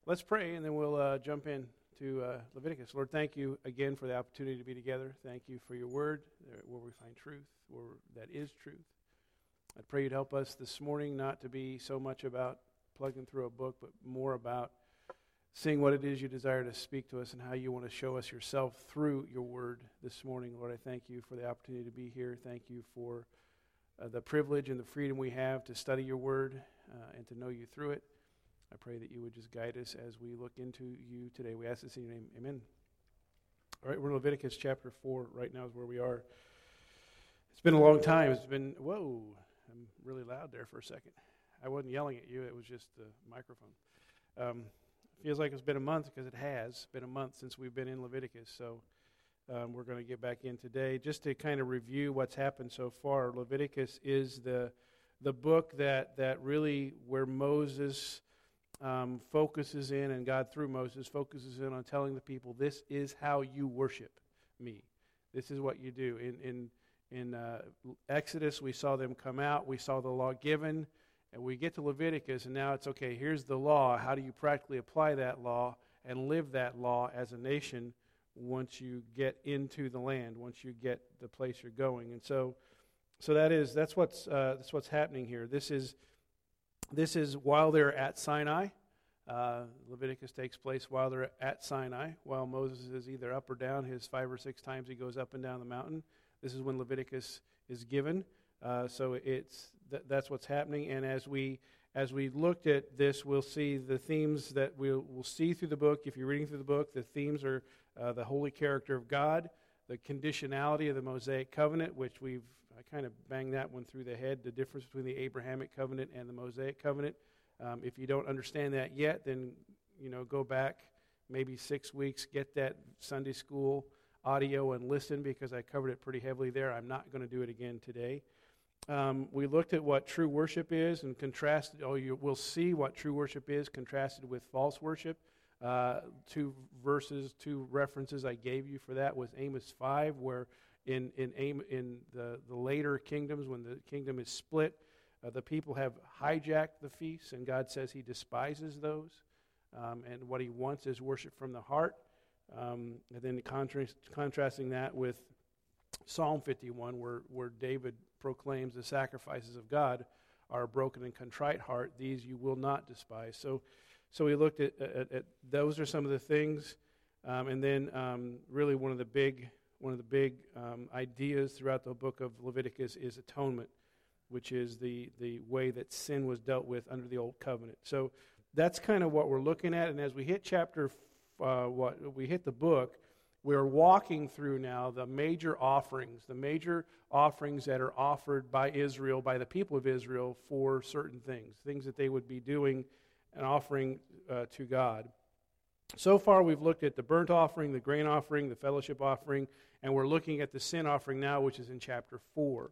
Let's pray, and then we'll jump in to Leviticus. Lord, thank you again for the opportunity to be together. Thank you for your word, where we find truth, where that is truth. I pray you'd help us this morning not to be so much about plugging through a book, but more about seeing what it is you desire to speak to us and how you want to show us yourself through your word this morning. Lord, I thank you for the opportunity to be here. Thank you for the privilege and the freedom we have to study your word and to know you through it. I pray that you would just guide us as we look into you today. We ask this in your name. Amen. All right, we're in Leviticus chapter 4 right now is where we are. It's been a long time. Whoa, I'm really loud there for a second. I wasn't yelling at you. It was just the microphone. Feels like it's been a month because it has been a month since we've been in Leviticus. So we're going to get back in today. Just to kind of review what's happened so far, Leviticus is the book that really where Moses focuses in, and God through Moses focuses in on telling the people, this is how you worship me. This is what you do. In Exodus, we saw them come out. We saw the law given. And we get to Leviticus, and now it's, okay, here's the law. How do you practically apply that law and live that law as a nation once you get into the land, once you get the place you're going? And so that's what's happening here. This is while they're at Sinai. Leviticus takes place while they're at Sinai, while Moses is either up or down. His 5 or 6 times he goes up and down the mountain. This is when Leviticus is given. So that's what's happening. And as we looked at this, we'll see the themes that we'll see through the book. If you're reading through the book, the themes are the holy character of God, the conditionality of the Mosaic covenant, which I kind of banged that one through the head, the difference between the Abrahamic covenant and the Mosaic covenant. If you don't understand that yet, then go back maybe 6 weeks, get that Sunday school audio and listen, because I covered it pretty heavily there. I'm not going to do it again today. We looked at what true worship is and contrasted. We'll see what true worship is contrasted with false worship. 2 references I gave you for that was Amos 5, where in the later kingdoms, when the kingdom is split, the people have hijacked the feasts, and God says He despises those, and what He wants is worship from the heart. And then contrasting that with Psalm 51, where David proclaims the sacrifices of God are a broken and contrite heart. These you will not despise. So we looked at those are some of the things, and then really one of the big ideas throughout the book of Leviticus is atonement, which is the way that sin was dealt with under the old covenant. So that's kind of what we're looking at. And as we hit the book, we're walking through now the major offerings that are offered by Israel, by the people of Israel, for certain things that they would be doing and offering to God. So far, we've looked at the burnt offering, the grain offering, the fellowship offering, and we're looking at the sin offering now, which is in chapter 4.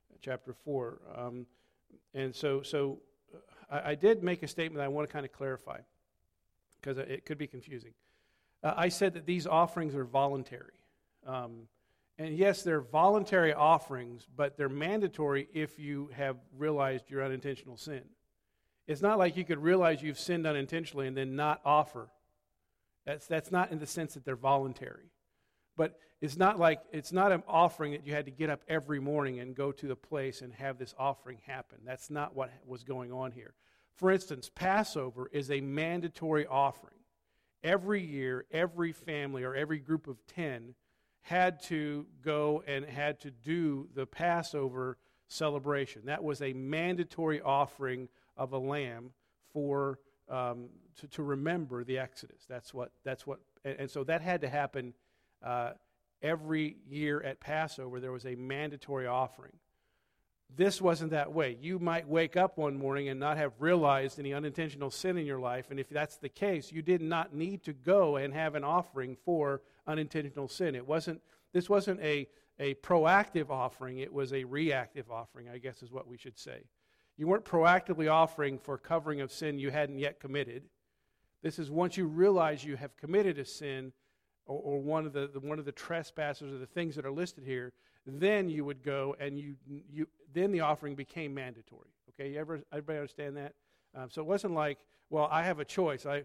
And so I did make a statement that I want to kind of clarify, because it could be confusing. I said that these offerings are voluntary. And yes, they're voluntary offerings, but they're mandatory if you have realized your unintentional sin. It's not like you could realize you've sinned unintentionally and then not offer. That's not in the sense that they're voluntary. But it's not an offering that you had to get up every morning and go to the place and have this offering happen. That's not what was going on here. For instance, Passover is a mandatory offering. Every year, every family or every group of 10 had to go and had to do the Passover celebration. That was a mandatory offering of a lamb for to remember the Exodus. And so that had to happen every year at Passover. There was a mandatory offering. This wasn't that way. You might wake up one morning and not have realized any unintentional sin in your life, and if that's the case, you did not need to go and have an offering for unintentional sin. This wasn't a proactive offering, it was a reactive offering, I guess is what we should say. You weren't proactively offering for covering of sin you hadn't yet committed. This is once you realize you have committed a sin, or one of the trespasses or the things that are listed here, then you would go and then the offering became mandatory. Okay, everybody understand that? So it wasn't like, well, I have a choice.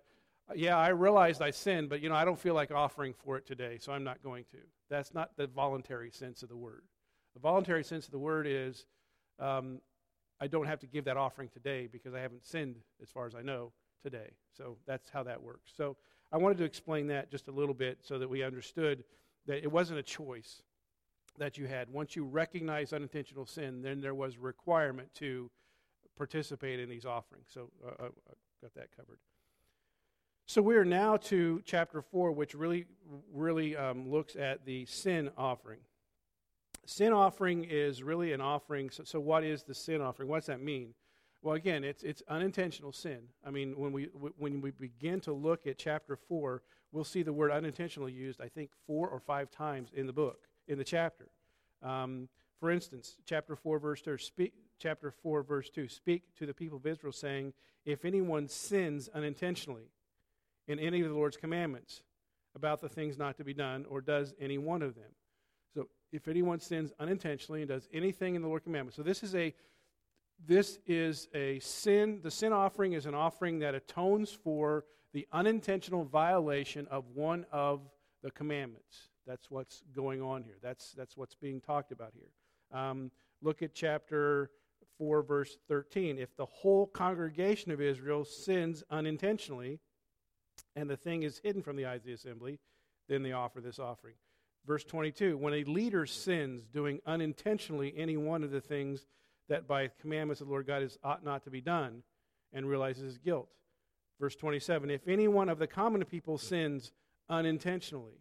Yeah, I realized I sinned, but I don't feel like offering for it today, so I'm not going to. That's not the voluntary sense of the word. The voluntary sense of the word is I don't have to give that offering today because I haven't sinned, as far as I know, today. So that's how that works. So I wanted to explain that just a little bit so that we understood that it wasn't a choice that you had. Once you recognize unintentional sin, then there was a requirement to participate in these offerings. So I got that covered. So we are now to chapter 4, which really looks at the sin offering. Sin offering is really an offering. So what is the sin offering? What does that mean? Well, again, it's unintentional sin. I mean, when we begin to look at chapter 4, we'll see the word unintentional used, I think, 4 or 5 times in the chapter. For instance, chapter 4, verse 2, speak to the people of Israel, saying, if anyone sins unintentionally in any of the Lord's commandments about the things not to be done, or does any one of them. So if anyone sins unintentionally and does anything in the Lord's commandments. So this is a sin. The sin offering is an offering that atones for the unintentional violation of one of the commandments. That's what's going on here. That's what's being talked about here. Look at chapter 4, verse 13. If the whole congregation of Israel sins unintentionally, and the thing is hidden from the eyes of the assembly, then they offer this offering. Verse 22, when a leader sins, doing unintentionally any one of the things that by commandments of the Lord God ought not to be done, and realizes his guilt. Verse 27, if any one of the common people sins unintentionally.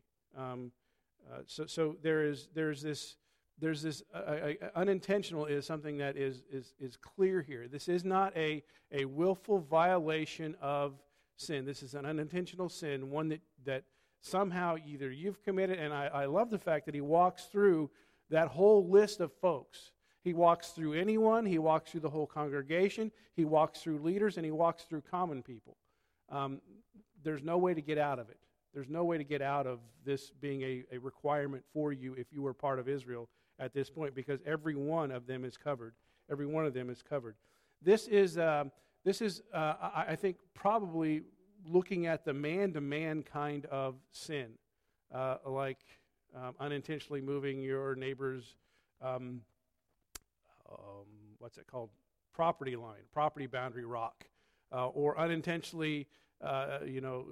So there's this unintentional is something that is clear here. This is not a willful violation of sin. This is an unintentional sin, one that somehow either you've committed, and I love the fact that he walks through that whole list of folks. He walks through anyone, he walks through the whole congregation, he walks through leaders, and he walks through common people. There's no way to get out of it. There's no way to get out of this being a requirement for you if you were part of Israel at this point, because every one of them is covered. Every one of them is covered. This is I think, probably looking at the man-to-man kind of sin, like unintentionally moving your neighbor's, what's it called, property line, property boundary rock, or unintentionally, I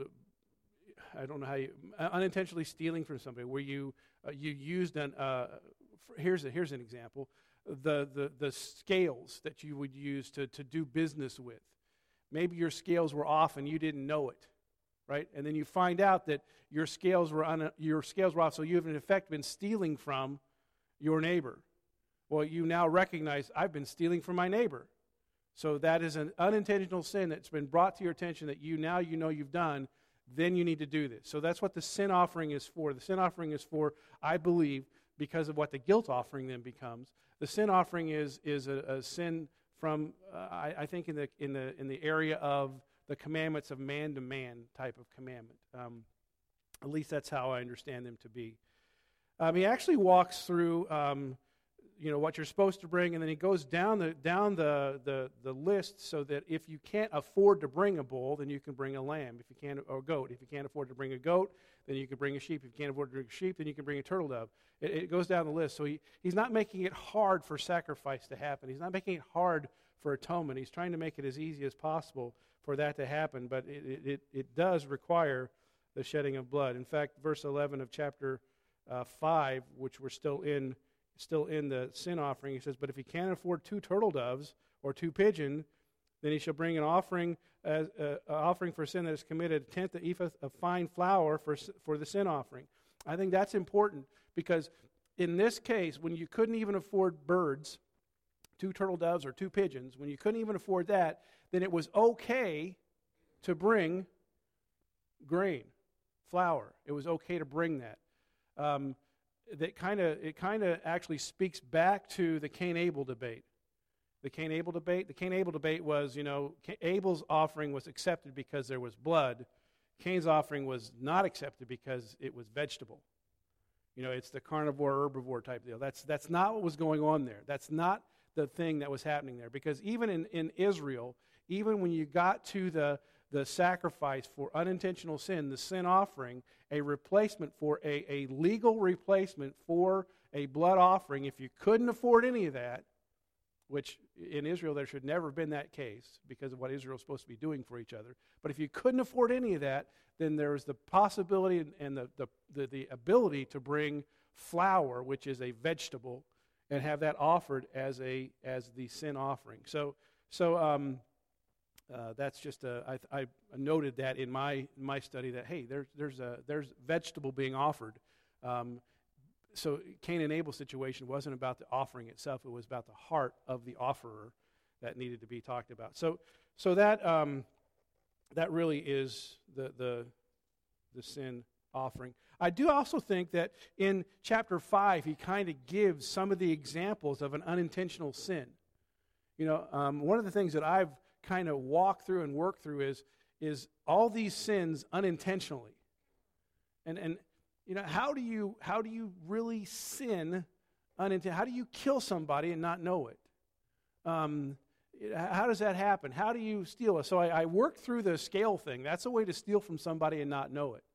don't know how unintentionally stealing from somebody, where you used here's an example. The scales that you would use to do business with. Maybe your scales were off and you didn't know it, right? And then you find out that your scales were off, so you have in effect been stealing from your neighbor. Well, you now recognize, I've been stealing from my neighbor. So that is an unintentional sin that's been brought to your attention that you know you've done. Then you need to do this. So that's what the sin offering is for. The sin offering is for, I believe, because of what the guilt offering then becomes. The sin offering is a sin from I think in the area of the commandments of man to man type of commandment. At least that's how I understand them to be. He actually walks through what you're supposed to bring, and then he goes down the list so that if you can't afford to bring a bull, then you can bring a lamb. Or a goat. If you can't afford to bring a goat, then you can bring a sheep. If you can't afford to bring a sheep, then you can bring a turtle dove. It goes down the list. So he's not making it hard for sacrifice to happen. He's not making it hard for atonement. He's trying to make it as easy as possible for that to happen, but it does require the shedding of blood. In fact, verse 11 of chapter 5, which we're still in the sin offering, he says, but if he can't afford 2 turtle doves or 2 pigeons, then he shall bring an offering for sin that is committed, a tenth of ephah of fine flour for the sin offering. I think that's important because in this case, when you couldn't even afford birds, 2 turtle doves or 2 pigeons, when you couldn't even afford that, then it was okay to bring grain, flour. It was okay to bring that. It kind of actually speaks back to the Cain-Abel debate. The Cain-Abel debate was, Abel's offering was accepted because there was blood. Cain's offering was not accepted because it was vegetable. It's the carnivore, herbivore type deal. That's not what was going on there. That's not the thing that was happening there. Because even in Israel, even when you got to the sacrifice for unintentional sin, the sin offering, a replacement for a legal replacement for a blood offering. If you couldn't afford any of that, which in Israel there should never have been that case because of what Israel is supposed to be doing for each other. But if you couldn't afford any of that, then there was the possibility and the ability to bring flour, which is a vegetable, and have that offered as the sin offering. So that's just I noted that in my study that hey, there's vegetable being offered. So Cain and Abel situation wasn't about the offering itself; it was about the heart of the offerer that needed to be talked about. So that really is the sin offering. I do also think that in chapter 5 he kind of gives some of the examples of an unintentional sin. You know, one of the things that I've kind of walked through and worked through is all these sins unintentionally, and you know, how do you really sin unintentionally? How do you kill somebody and not know it? How does that happen? How do you steal it? So I worked through the scale thing. That's a way to steal from somebody and not know it.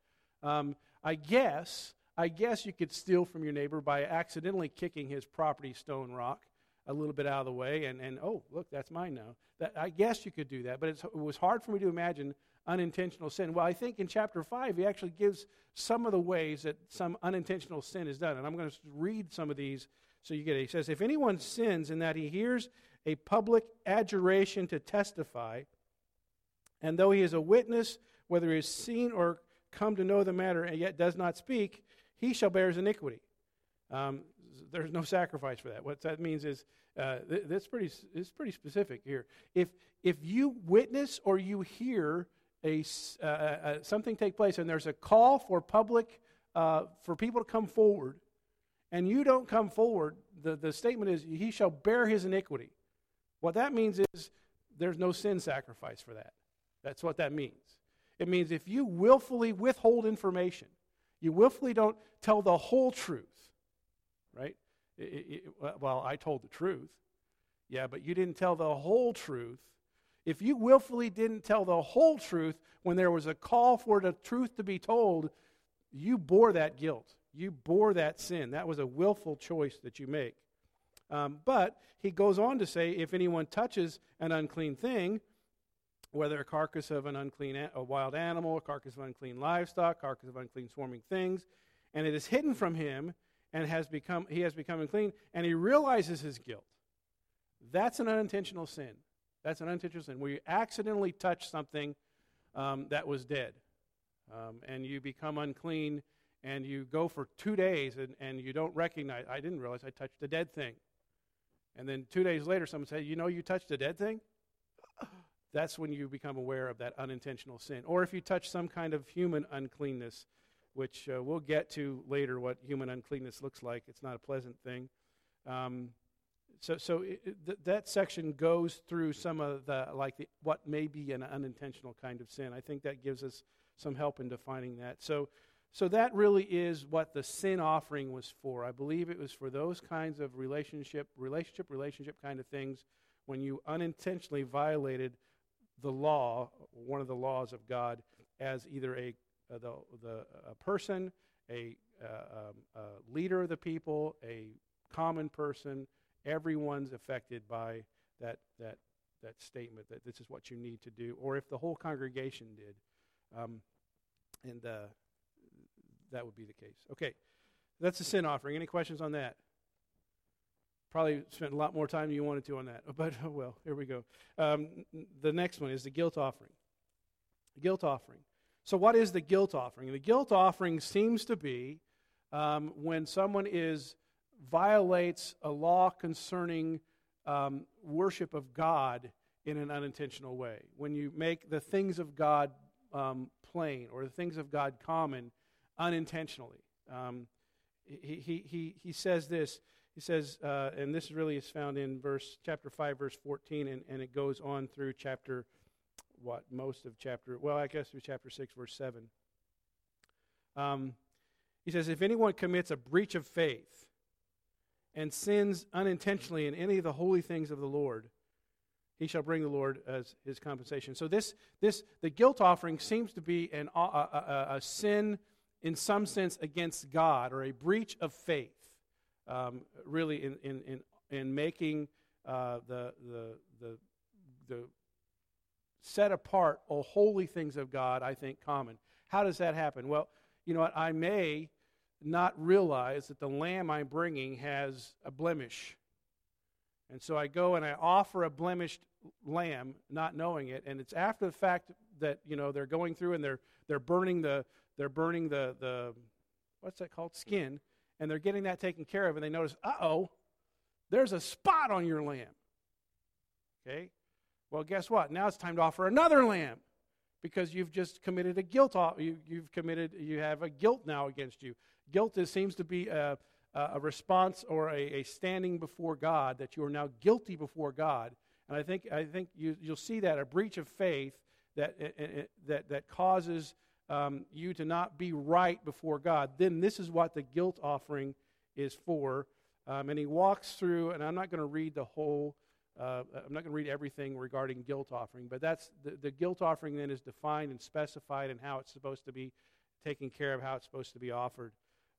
I guess you could steal from your neighbor by accidentally kicking his property stone rock a little bit out of the way, and oh, look, that's mine now. I guess you could do that, but it was hard for me to imagine unintentional sin. Well, I think in chapter 5 he actually gives some of the ways that some unintentional sin is done, and I'm going to read some of these so you get it. He says, if anyone sins in that he hears a public adjuration to testify, and though he is a witness, whether he has seen or come to know the matter and yet does not speak, he shall bear his iniquity. There's no sacrifice for that. What that means is it's pretty specific here. If you witness or you hear something take place and there's a call for public for people to come forward, and you don't come forward, the statement is he shall bear his iniquity. What that means is there's no sin sacrifice for that. That's what that means. It means if you willfully withhold information, you willfully don't tell the whole truth, right? Well, I told the truth. Yeah, but you didn't tell the whole truth. If you willfully didn't tell the whole truth when there was a call for the truth to be told, you bore that guilt. You bore that sin. That was a willful choice that you make. But he goes on to say, if anyone touches an unclean thing, whether a carcass of a wild animal, a carcass of unclean livestock, carcass of unclean swarming things, and it is hidden from him, and he has become unclean, and he realizes his guilt. That's an unintentional sin. That's an unintentional sin, where you accidentally touch something that was dead, and you become unclean, and you go for 2 days, and you don't recognize, I didn't realize I touched a dead thing. And then 2 days later, someone says, you know you touched a dead thing? That's when you become aware of that unintentional sin. Or if you touch some kind of human uncleanness, which we'll get to later what human uncleanness looks like. It's not a pleasant thing. That section goes through some of what may be an unintentional kind of sin. I think that gives us some help in defining that. So that really is what the sin offering was for. I believe it was for those kinds of relationship kind of things when you unintentionally violated the law, one of the laws of God, as either a person, a leader of the people, a common person. Everyone's affected by that statement that this is what you need to do, or if the whole congregation did, and that would be the case. Okay, that's the sin offering. Any questions on that? Probably spent a lot more time than you wanted to on that, but well, here we go. The next one is the guilt offering. The guilt offering. So what is the guilt offering? The guilt offering seems to be when someone violates a law concerning worship of God in an unintentional way. When you make the things of God plain or the things of God common unintentionally. He says this. He says, and this really is found in chapter 5, verse 14, and it goes on through chapter 6, verse 7. He says, if anyone commits a breach of faith and sins unintentionally in any of the holy things of the Lord, he shall bring the Lord as his compensation. So the guilt offering seems to be a sin in some sense against God, or a breach of faith, really in making the set apart or holy things of God, I think, common. How does that happen? Well, you know what? I may not realize that the lamb I'm bringing has a blemish. And so I go and I offer a blemished lamb, not knowing it, and it's after the fact that, you know, they're going through and they're burning the what's that called? Skin, and they're getting that taken care of, and they notice, there's a spot on your lamb. Okay? Well, guess what? Now it's time to offer another lamb, because you've just committed a guilt. You have a guilt now against you. Guilt seems to be a response or a standing before God, that you are now guilty before God. And I think you'll see that a breach of faith that causes you to not be right before God. Then this is what the guilt offering is for. And he walks through, and I'm not going to read the whole. I'm not going to read everything regarding guilt offering, but that's the guilt offering then is defined and specified in how it's supposed to be taken care of, how it's supposed to be offered.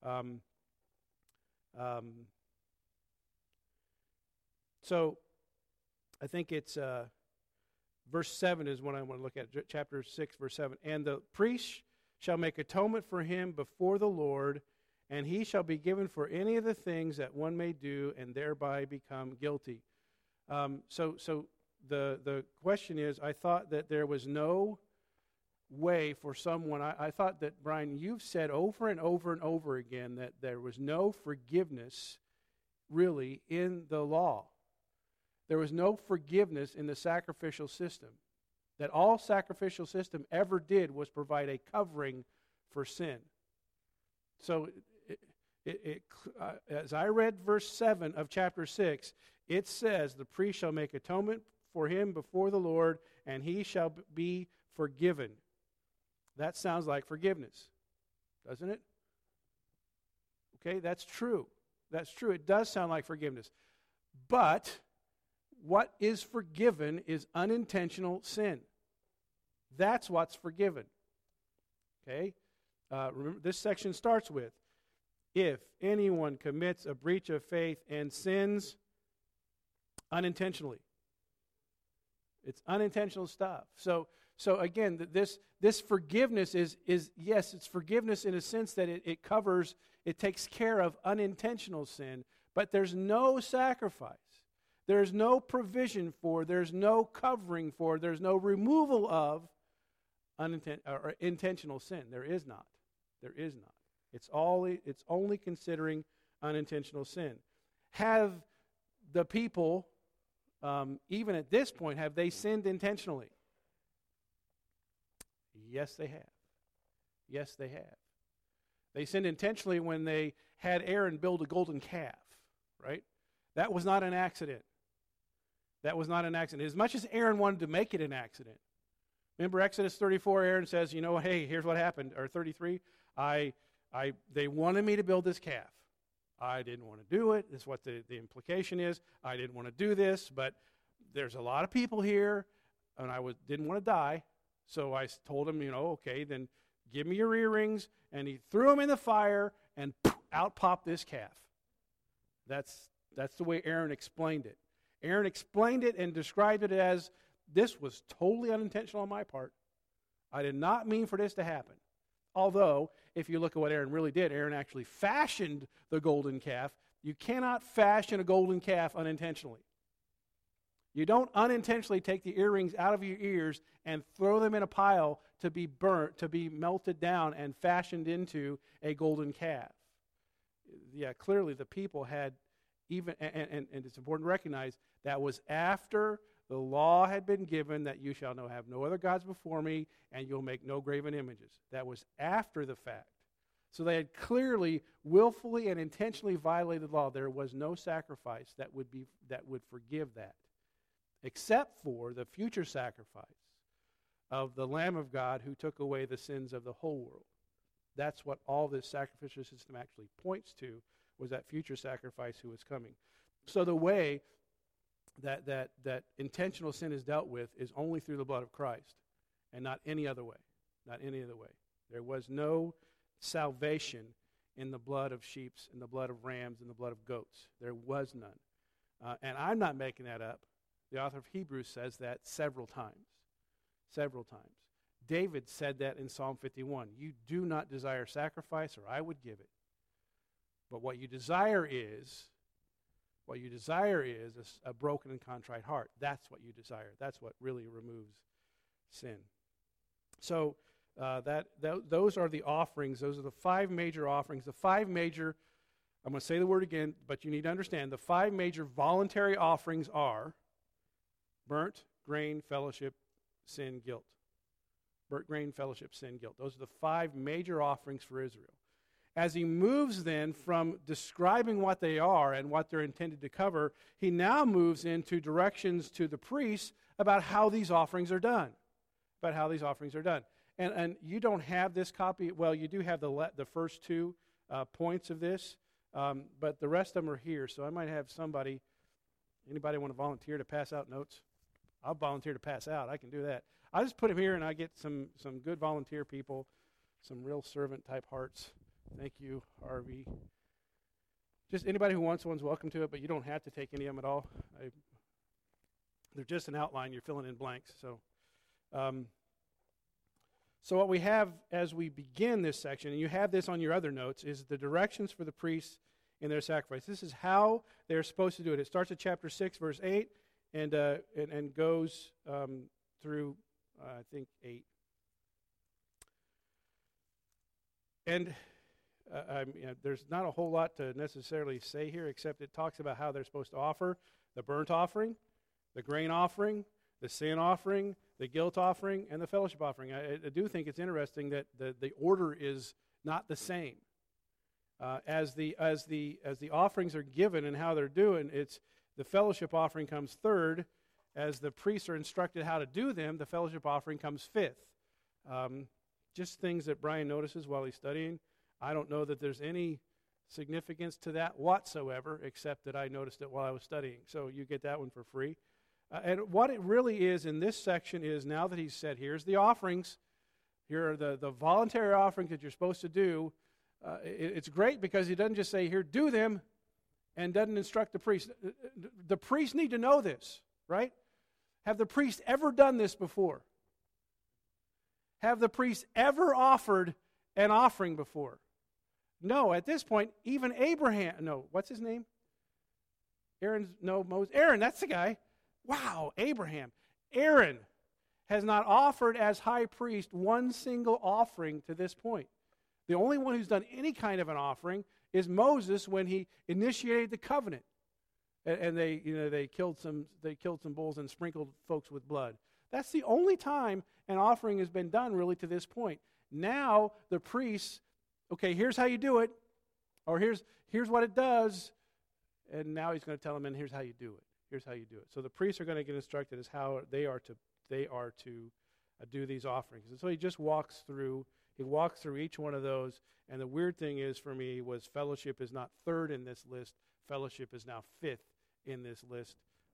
So I think it's verse 7 is what I want to look at, chapter 6, verse 7. And the priest shall make atonement for him before the Lord, and he shall be given for any of the things that one may do and thereby become guilty. So the question is, I thought that there was no way for someone, I thought that, Brian, you've said over and over and over again that there was no forgiveness really in the law. There was no forgiveness in the sacrificial system. That all sacrificial system ever did was provide a covering for sin. So as I read verse 7 of chapter 6, it says, the priest shall make atonement for him before the Lord, and he shall be forgiven. That sounds like forgiveness, doesn't it? Okay, that's true. That's true. It does sound like forgiveness. But what is forgiven is unintentional sin. That's what's forgiven. Okay? Remember, this section starts with, if anyone commits a breach of faith and sins unintentionally. It's unintentional stuff. So again, this forgiveness is yes, it's forgiveness in a sense that it covers, it takes care of unintentional sin, but there's no sacrifice. There's no provision for, there's no covering for, there's no removal of intentional sin. There is not. There is not. It's only considering unintentional sin. Have the people, even at this point, have they sinned intentionally? Yes, they have. Yes, they have. They sinned intentionally when they had Aaron build a golden calf, right? That was not an accident. That was not an accident. As much as Aaron wanted to make it an accident. Remember Exodus 34, Aaron says, hey, here's what happened. Or 33, they wanted me to build this calf. I didn't want to do it. That's what the implication is. I didn't want to do this, but there's a lot of people here, and I didn't want to die. So I told him, okay, then give me your earrings. And he threw them in the fire, and out popped this calf. That's the way Aaron explained it. Aaron explained it and described it as, this was totally unintentional on my part. I did not mean for this to happen. Although, if you look at what Aaron really did, Aaron actually fashioned the golden calf. You cannot fashion a golden calf unintentionally. You don't unintentionally take the earrings out of your ears and throw them in a pile to be burnt, to be melted down and fashioned into a golden calf. Yeah, clearly the people had even, and it's important to recognize, that was after the law had been given that you shall have no other gods before me, and you'll make no graven images. That was after the fact. So they had clearly, willfully, and intentionally violated the law. There was no sacrifice that would forgive that, except for the future sacrifice of the Lamb of God who took away the sins of the whole world. That's what all this sacrificial system actually points to, was that future sacrifice who was coming. So the way that intentional sin is dealt with is only through the blood of Christ and not any other way. Not any other way. There was no salvation in the blood of sheep, in the blood of rams, in the blood of goats. There was none. And I'm not making that up. The author of Hebrews says that several times. Several times. David said that in Psalm 51. You do not desire sacrifice, or I would give it. But what you desire is a broken and contrite heart. That's what you desire. That's what really removes sin. So those are the offerings. Those are the 5 major offerings. The 5 major, I'm going to say the word again, but you need to understand, the 5 major voluntary offerings are burnt, grain, fellowship, sin, guilt. Burnt, grain, fellowship, sin, guilt. Those are the 5 major offerings for Israel. As he moves then from describing what they are and what they're intended to cover, he now moves into directions to the priests about how these offerings are done. About how these offerings are done. And you don't have this copy. Well, you do have the first 2 points of this, but the rest of them are here. So I might have anybody want to volunteer to pass out notes? I'll volunteer to pass out. I can do that. I just put them here, and I get some good volunteer people, some real servant-type hearts. Thank you, Harvey. Just anybody who wants one's welcome to it, but you don't have to take any of them at all. They're just an outline. You're filling in blanks. So what we have as we begin this section, and you have this on your other notes, is the directions for the priests in their sacrifice. This is how they're supposed to do it. It starts at chapter 6, verse 8, and goes through, I think, 8. And there's not a whole lot to necessarily say here, except it talks about how they're supposed to offer the burnt offering, the grain offering, the sin offering, the guilt offering, and the fellowship offering. I do think it's interesting that the order is not the same. As the offerings are given and how they're doing, it's the fellowship offering comes third. As the priests are instructed how to do them, the fellowship offering comes fifth. Just things that Brian notices while he's studying. I don't know that there's any significance to that whatsoever, except that I noticed it while I was studying. So you get that one for free. And what it really is in this section is, now that he's said, here's the offerings, here are the voluntary offerings that you're supposed to do. It's great because he doesn't just say, here, do them, and doesn't instruct the priest. The priests need to know this, right? Have the priests ever done this before? Have the priests ever offered an offering before? No, at this point, even Abraham, no, what's his name? Moses. Aaron, that's the guy. Wow, Abraham. Aaron has not offered as high priest one single offering to this point. The only one who's done any kind of an offering is Moses when he initiated the covenant. And they killed some bulls and sprinkled folks with blood. That's the only time an offering has been done really to this point. Now the priests, okay, here's how you do it, or here's what it does, and now he's going to tell them, and here's how you do it. Here's how you do it. So the priests are going to get instructed as how they are to do these offerings. And so he just walks through. He walks through each one of those. And the weird thing is for me was fellowship is not third in this list. Fellowship is now fifth in this list.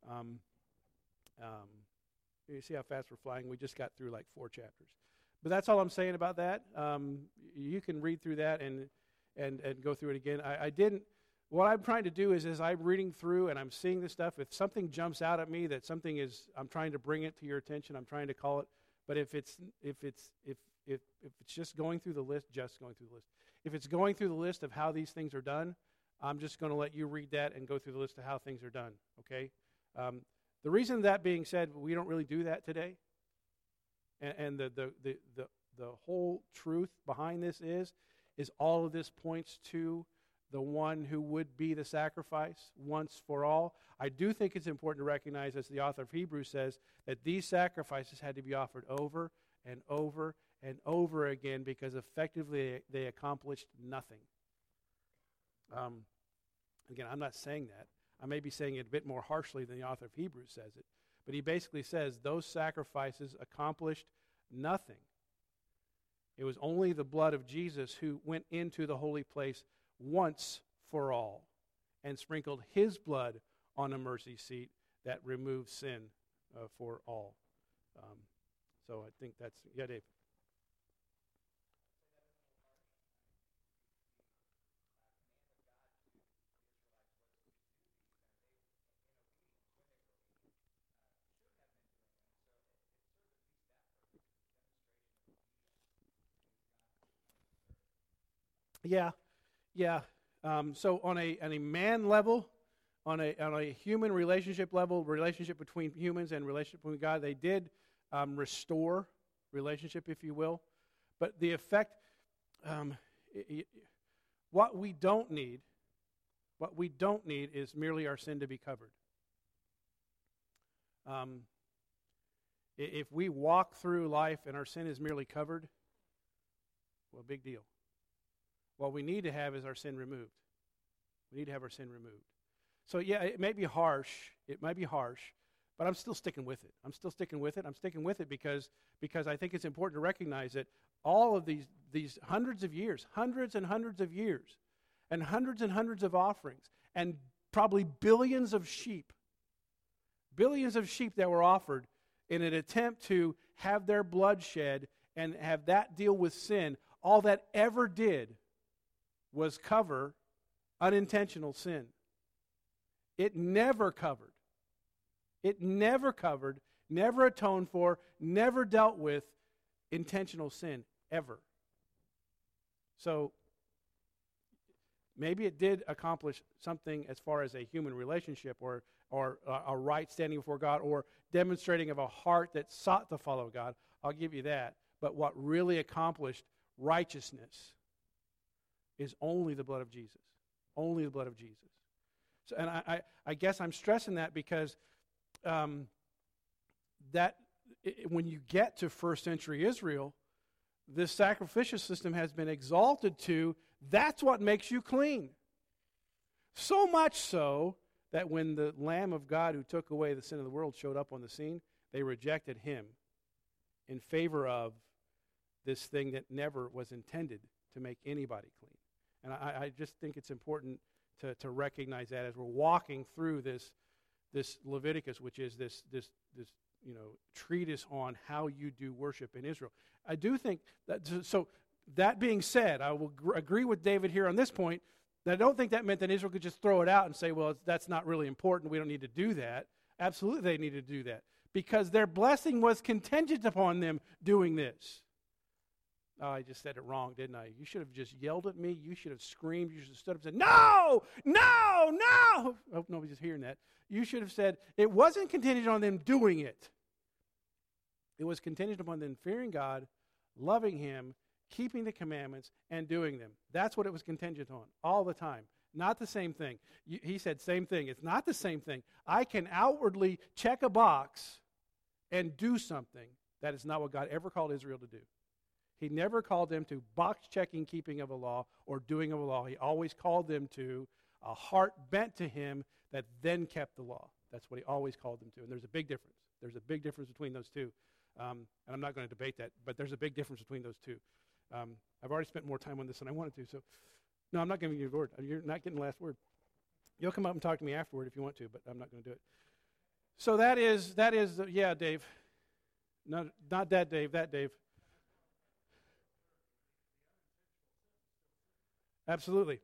You see how fast we're flying? We just got through like 4 chapters. But that's all I'm saying about that. You can read through that and go through it again. I didn't. What I'm trying to do is, as I'm reading through and I'm seeing this stuff, if something jumps out at me that something is, I'm trying to bring it to your attention. I'm trying to call it. But if it's just going through the list, just going through the list. If it's going through the list of how these things are done, I'm just going to let you read that and go through the list of how things are done. Okay. The reason that being said, we don't really do that today. And the whole truth behind this is all of this points to the one who would be the sacrifice once for all. I do think it's important to recognize, as the author of Hebrews says, that these sacrifices had to be offered over and over and over again because effectively they accomplished nothing. Again, I'm not saying that. I may be saying it a bit more harshly than the author of Hebrews says it. But he basically says those sacrifices accomplished nothing. It was only the blood of Jesus who went into the holy place once for all and sprinkled his blood on a mercy seat that removes sin for all. So I think that's, yeah, Dave. Yeah, yeah. So on a man level, on a human relationship level, relationship between humans and relationship between God, they did restore relationship, if you will. But the effect, what we don't need is merely our sin to be covered. If we walk through life and our sin is merely covered, well, big deal. What we need to have is our sin removed. We need to have our sin removed. So yeah, it may be harsh. But I'm still sticking with it. I'm sticking with it because I think it's important to recognize that all of these hundreds and hundreds of years, and hundreds of offerings, and probably billions of sheep that were offered in an attempt to have their blood shed and have that deal with sin, all that ever did was cover unintentional sin. It never covered, never atoned for, never dealt with intentional sin, ever. So maybe it did accomplish something as far as a human relationship or a right standing before God or demonstrating of a heart that sought to follow God. I'll give you that. But what really accomplished righteousness is only the blood of Jesus. Only the blood of Jesus. So, and I guess I'm stressing that because when you get to first century Israel, this sacrificial system has been exalted to, that's what makes you clean. So much so that when the Lamb of God who took away the sin of the world showed up on the scene, they rejected him in favor of this thing that never was intended to make anybody clean. And I just think it's important to recognize that as we're walking through this Leviticus, which is this treatise on how you do worship in Israel. I do think that, so that being said, I will agree with David here on this point, that I don't think that meant that Israel could just throw it out and say, well, that's not really important, we don't need to do that. Absolutely they needed to do that, because their blessing was contingent upon them doing this. Oh, I just said it wrong, didn't I? You should have just yelled at me. You should have screamed. You should have stood up and said, no, no, no. I hope nobody's hearing that. You should have said, it wasn't contingent on them doing it. It was contingent upon them fearing God, loving him, keeping the commandments, and doing them. That's what it was contingent on all the time. Not the same thing. He said same thing. It's not the same thing. I can outwardly check a box and do something. That is not what God ever called Israel to do. He never called them to box-checking keeping of a law or doing of a law. He always called them to a heart bent to him that then kept the law. That's what he always called them to. And there's a big difference. There's a big difference between those two. And I'm not going to debate that, but there's a big difference between those two. I've already spent more time on this than I wanted to. So, no, I'm not giving you the word. You're not getting the last word. You'll come up and talk to me afterward if you want to, but I'm not going to do it. So that is, yeah, Dave. No, not that Dave, that Dave. Absolutely.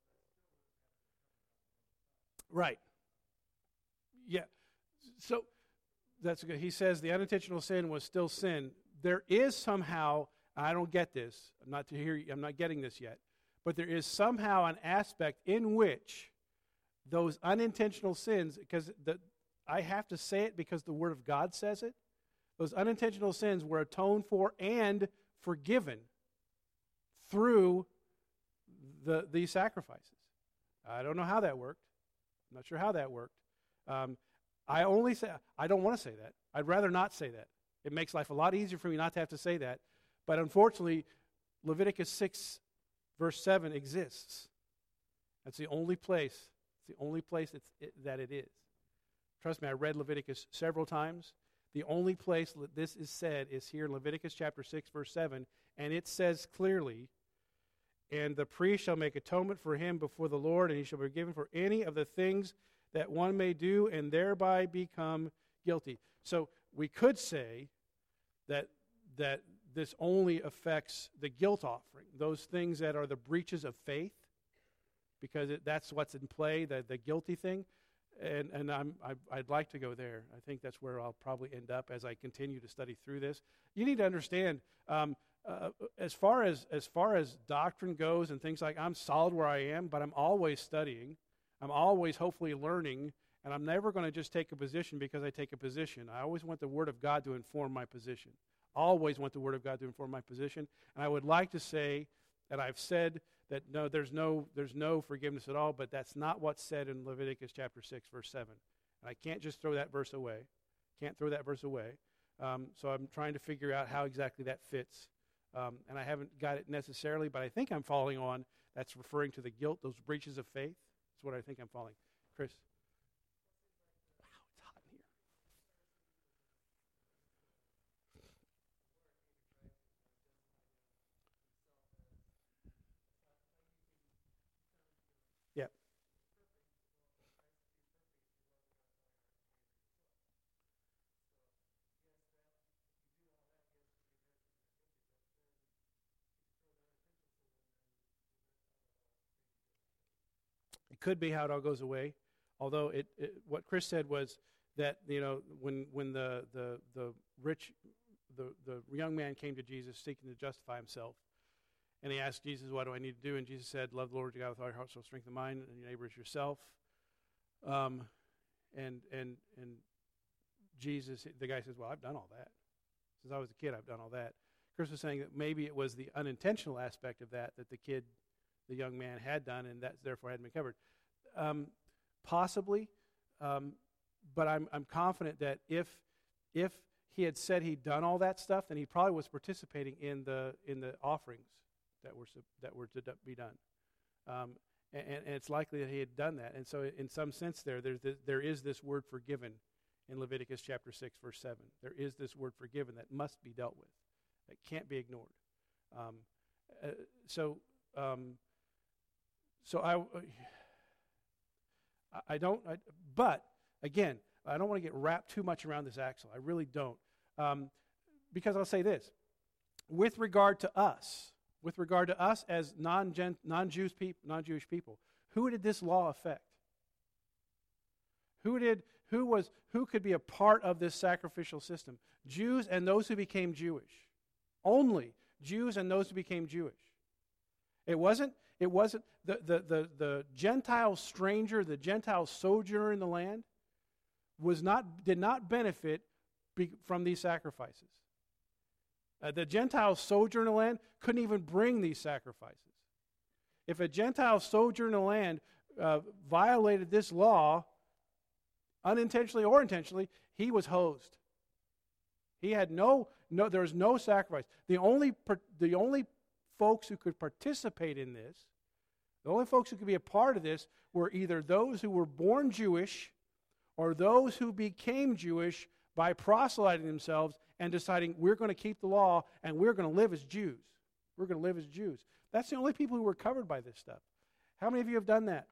Right. Yeah. So that's good. He says the unintentional sin was still sin. There is somehow, I don't get this. I'm not getting this yet. But there is somehow an aspect in which those unintentional sins, because I have to say it because the Word of God says it, those unintentional sins were atoned for and forgiven through these sacrifices. I don't know how that worked. I'm not sure how that worked. I don't want to say that. I'd rather not say that. It makes life a lot easier for me not to have to say that. But unfortunately, Leviticus 6, verse 7 exists. That's the only place. It's the only place that it is. Trust me, I read Leviticus several times. The only place that this is said is here in Leviticus chapter 6, verse 7, and it says clearly, and the priest shall make atonement for him before the Lord, and he shall be forgiven for any of the things that one may do and thereby become guilty. So we could say that this only affects the guilt offering, those things that are the breaches of faith, because that's what's in play, the guilty thing. And I'd like to go there. I think that's where I'll probably end up as I continue to study through this. You need to understand, as far as doctrine goes and things like, I'm solid where I am, but I'm always studying. I'm always hopefully learning, and I'm never going to just take a position because I take a position. I always want the Word of God to inform my position. Always want the Word of God to inform my position. And I would like to say that I've said that no, there's no forgiveness at all, but that's not what's said in Leviticus chapter 6, verse 7. And I can't just throw that verse away. Can't throw that verse away. So I'm trying to figure out how exactly that fits. And I haven't got it necessarily, but I think I'm following on. That's referring to the guilt, those breaches of faith. That's what I think I'm following. Chris? Wow, it's hot in here. Yeah. It could be how it all goes away, although what Chris said was that when the young man came to Jesus seeking to justify himself, and he asked Jesus, "What do I need to do?" And Jesus said, "Love the Lord your God with all your heart, soul, strength, and mind, and your neighbor as yourself." And Jesus, the guy says, "Well, I've done all that. Since I was a kid, I've done all that." Chris was saying that maybe it was the unintentional aspect of that the young man had done, and that therefore hadn't been covered. Possibly, but I'm confident that if he had said he'd done all that stuff, then he probably was participating in the offerings that were to be done, and it's likely that he had done that. And so, in some sense, there is this word forgiven in Leviticus chapter 6, verse 7. There is this word forgiven that must be dealt with, that can't be ignored. But again, I don't want to get wrapped too much around this axle. I really don't, because I'll say this: with regard to us as non-Jewish people, who did this law affect? Who could be a part of this sacrificial system? Jews and those who became Jewish. Only Jews and those who became Jewish. It wasn't the Gentile stranger, the Gentile sojourner in the land did not benefit from these sacrifices. The Gentile sojourner in the land couldn't even bring these sacrifices. If a Gentile sojourner in the land violated this law, unintentionally or intentionally, he was hosed. He had there was no sacrifice. The only folks who could participate in this, the only folks who could be a part of this, were either those who were born Jewish or those who became Jewish by proselyting themselves and deciding, we're going to keep the law and we're going to live as Jews. We're going to live as Jews. That's the only people who were covered by this stuff. How many of you have done that?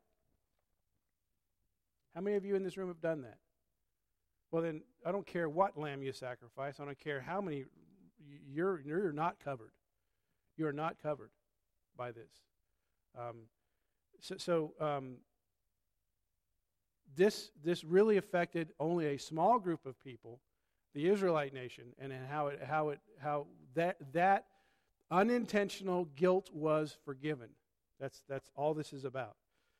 How many of you in this room have done that? Well, then, I don't care what lamb you sacrifice. I don't care how many. You're not covered. You are not covered by this. This really affected only a small group of people, the Israelite nation, and how that unintentional guilt was forgiven. That's all this is about.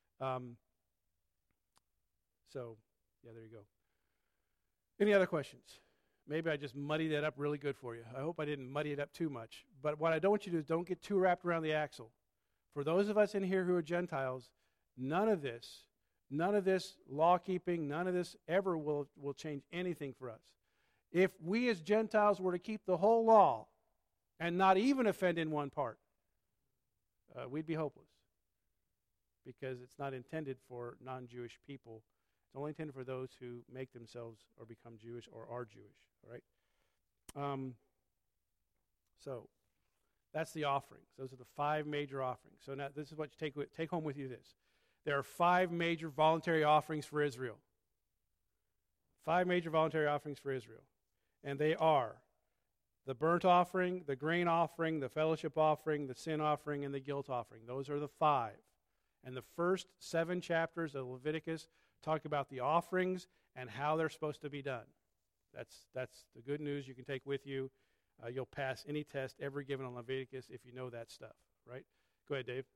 There you go. Any other questions? Maybe I just muddied that up really good for you. I hope I didn't muddy it up too much. But what I don't want you to do is don't get too wrapped around the axle. For those of us in here who are Gentiles, none of this law keeping, none of this ever will change anything for us. If we as Gentiles were to keep the whole law and not even offend in one part, we'd be hopeless, because it's not intended for non-Jewish people. It's only intended for those who make themselves or become Jewish or are Jewish. All right? So that's the offerings. Those are the 5 major offerings. So now this is what you take home with you. There are 5 major voluntary offerings for Israel. 5 major voluntary offerings for Israel. And they are the burnt offering, the grain offering, the fellowship offering, the sin offering, and the guilt offering. Those are the 5. And the first 7 chapters of Leviticus talk about the offerings and how they're supposed to be done. That's the good news you can take with you. You'll pass any test ever given on Leviticus if you know that stuff, right? Go ahead, Dave.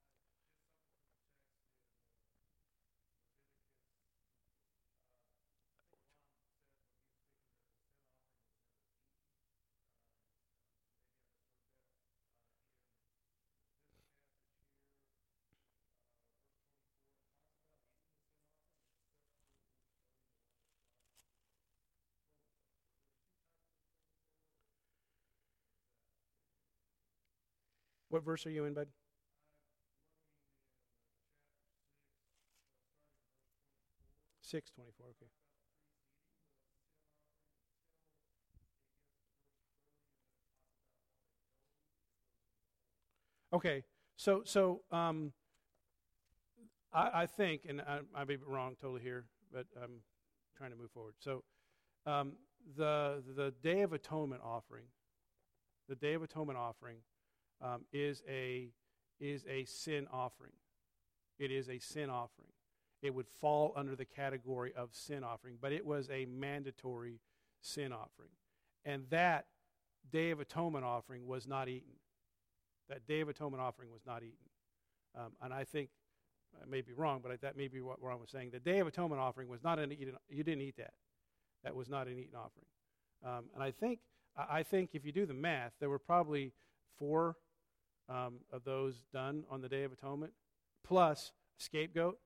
What verse are you in, bud? 6:24. Okay. Okay. So I think, and I may be wrong totally here, but I'm trying to move forward. So the Day of Atonement offering, is a sin offering. It is a sin offering. It would fall under the category of sin offering, but it was a mandatory sin offering. And that Day of Atonement offering was not eaten. That Day of Atonement offering was not eaten. And I think, I may be wrong, but that may be what Ron was saying. The Day of Atonement offering was not an eaten, you didn't eat that. That was not an eaten offering. And I think if you do the math, there were probably 4 of those done on the Day of Atonement, plus a scapegoat.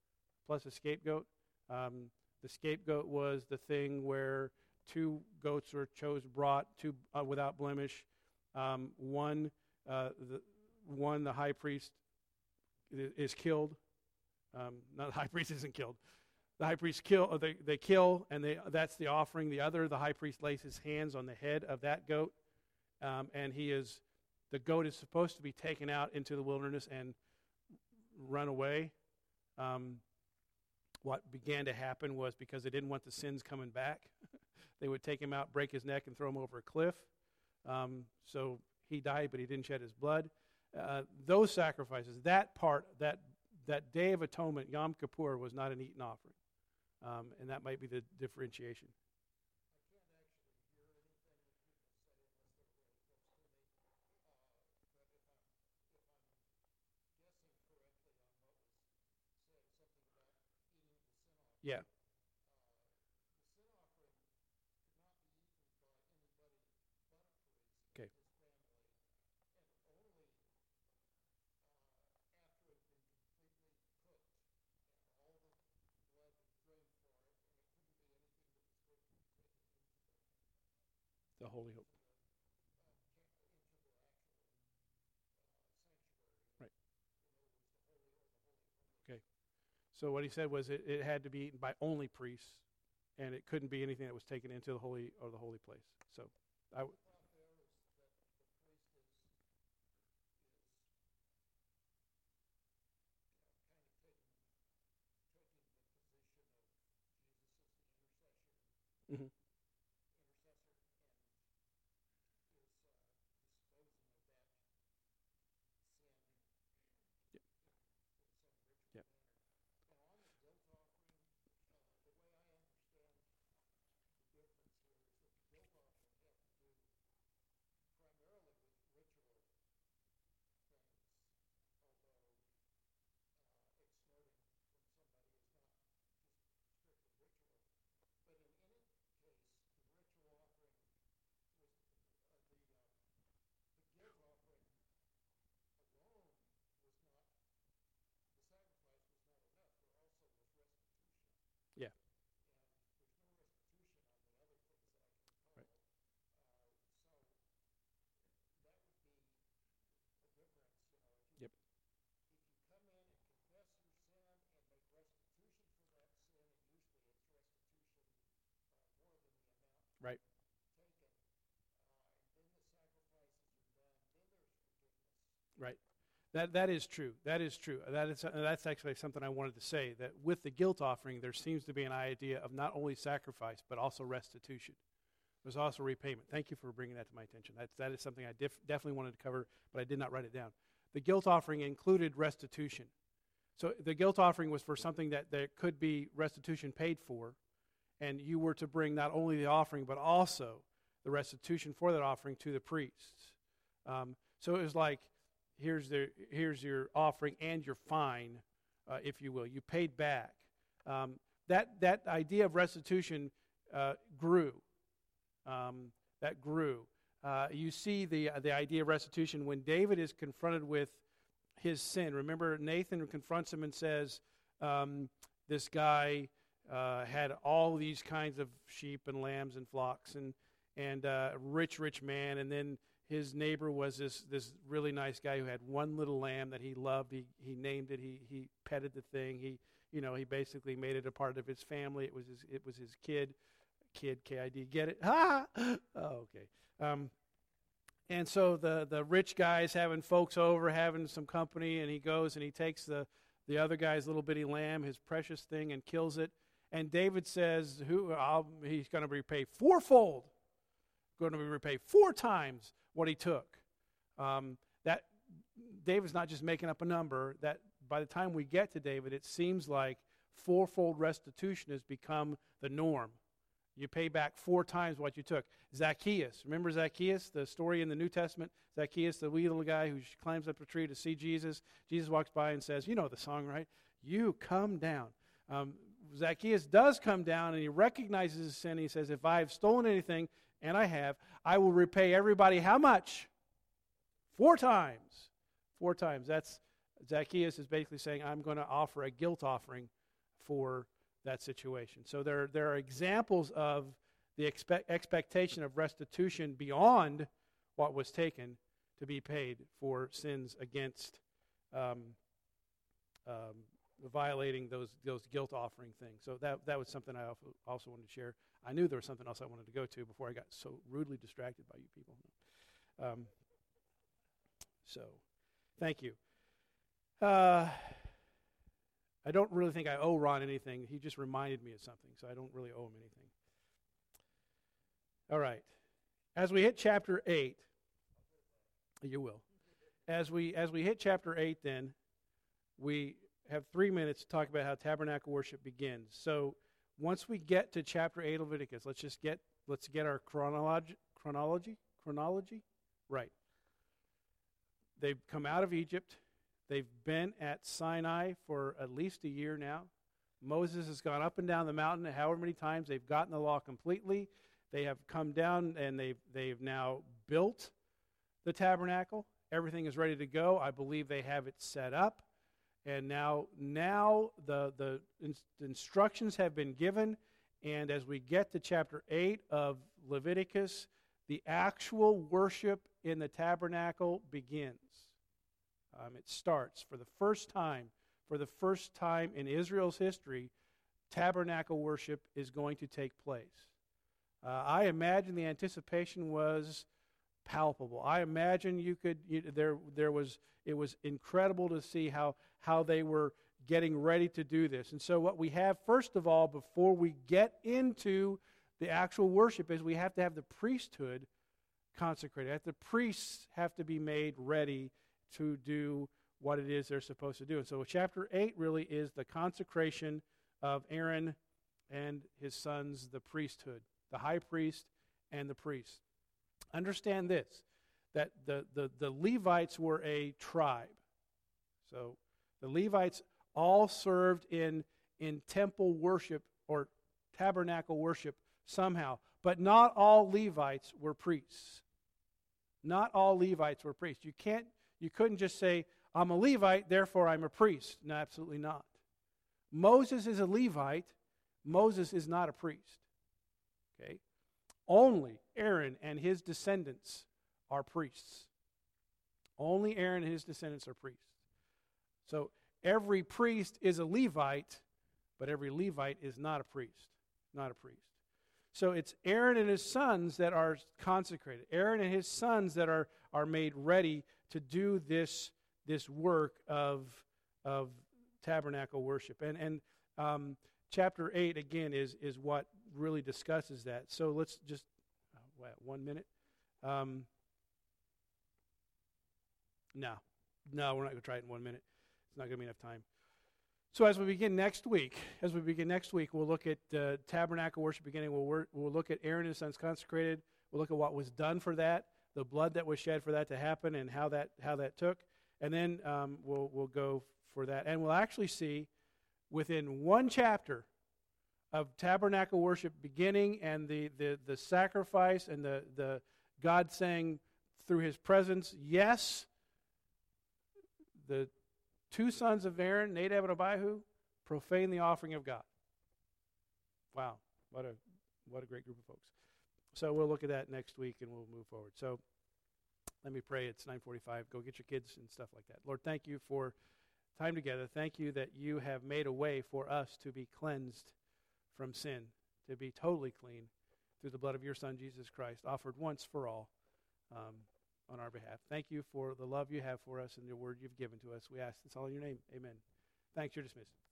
The scapegoat was the thing where 2 goats were brought, 2 without blemish. One, the high priest is killed. Not the high priest isn't killed. The high priest they kill, and that's the offering. The other, the high priest lays his hands on the head of that goat, and the goat is supposed to be taken out into the wilderness and run away. What began to happen was because they didn't want the sins coming back, they would take him out, break his neck, and throw him over a cliff. So he died, but he didn't shed his blood. Those sacrifices, that part, that Day of Atonement, Yom Kippur, was not an eaten offering. And that might be the differentiation. Yeah. Okay. The Holy Hope. Right. Okay. So what he said was it had to be eaten by only priests, and it couldn't be anything that was taken into the holy place. So I. Mm-hmm. Yep. Yep. Yeah. Right. Yep. Right. Right. That is true. That is true. That's actually something I wanted to say, that with the guilt offering, there seems to be an idea of not only sacrifice, but also restitution. There's also repayment. Thank you for bringing that to my attention. That is something I definitely wanted to cover, but I did not write it down. The guilt offering included restitution. So the guilt offering was for something that there could be restitution paid for, and you were to bring not only the offering, but also the restitution for that offering to the priests. So it was like, here's your offering and your fine, if you will. You paid back. That idea of restitution grew. That grew. You see the idea of restitution when David is confronted with his sin. Remember, Nathan confronts him and says, this guy had all these kinds of sheep and lambs and flocks, and rich man, and then his neighbor was this really nice guy who had one little lamb that he loved. He named it. He petted the thing. He basically made it a part of his family. It was his kid. K-I-D. Get it? Ha! Oh, okay. And so the rich guy's having folks over, having some company, and he goes and he takes the other guy's little bitty lamb, his precious thing, and kills it. And David says, he's going to repay fourfold. Going to repay 4 times what he took. That David's not just making up a number. That by the time we get to David, it seems like fourfold restitution has become the norm. You pay back 4 times what you took. Zacchaeus, remember Zacchaeus, the story in the New Testament? Zacchaeus, the wee little guy who climbs up a tree to see Jesus. Jesus walks by and says, you know the song, right? You come down. Zacchaeus does come down, and he recognizes his sin. He says, if I have stolen anything, and I have, I will repay everybody how much? 4 times. 4 times. Zacchaeus is basically saying, I'm going to offer a guilt offering for that situation. So there are examples of the expectation of restitution beyond what was taken to be paid for sins against violating those guilt offering things. So that was something I also wanted to share. I knew there was something else I wanted to go to before I got so rudely distracted by you people. So, thank you. I don't really think I owe Ron anything. He just reminded me of something, so I don't really owe him anything. All right. As we hit chapter 8, you will. As we hit chapter 8, then, we have 3 minutes to talk about how tabernacle worship begins. So, once we get to chapter 8 of Leviticus, let's get our chronology right. They've come out of Egypt. They've been at Sinai for at least a year now. Moses has gone up and down the mountain however many times. They've gotten the law completely. They have come down and they've now built the tabernacle. Everything is ready to go. I believe they have it set up. And now the instructions have been given, and as we get to chapter 8 of Leviticus, the actual worship in the tabernacle begins. It starts for the first time in Israel's history, tabernacle worship is going to take place. I imagine the anticipation was palpable. I imagine it was incredible to see how they were getting ready to do this. And so what we have, first of all, before we get into the actual worship, is we have to have the priesthood consecrated. The priests have to be made ready to do what it is they're supposed to do. And so chapter 8 really is the consecration of Aaron and his sons, the priesthood, the high priest and the priest. Understand this, that the Levites were a tribe. So the Levites all served in temple worship or tabernacle worship somehow. But not all Levites were priests. Not all Levites were priests. You couldn't just say, I'm a Levite, therefore I'm a priest. No, absolutely not. Moses is a Levite. Moses is not a priest. Okay? Only Aaron and his descendants are priests. Only Aaron and his descendants are priests. So every priest is a Levite, but every Levite is not a priest. Not a priest. So it's Aaron and his sons that are consecrated. Aaron and his sons that are made ready to do this this work of tabernacle worship. And chapter 8, again, is what really discusses that. So let's just, 1 minute? No, we're not going to try it in 1 minute. It's not going to be enough time. So as we begin next week, we'll look at tabernacle worship beginning. We'll look at Aaron and his sons consecrated. We'll look at what was done for that, the blood that was shed for that to happen, and how that took. And then we'll go for that. And we'll actually see within one chapter of tabernacle worship beginning and the sacrifice and the God saying through his presence, yes, the two sons of Aaron, Nadab and Abihu, profane the offering of God. Wow, what a great group of folks. So we'll look at that next week and we'll move forward. So let me pray. It's 9:45. Go get your kids and stuff like that. Lord, thank you for time together. Thank you that you have made a way for us to be cleansed from sin, to be totally clean through the blood of your Son, Jesus Christ, offered once for all on our behalf. Thank you for the love you have for us and your word you've given to us. We ask this all in your name. Amen. Thanks. You're dismissed.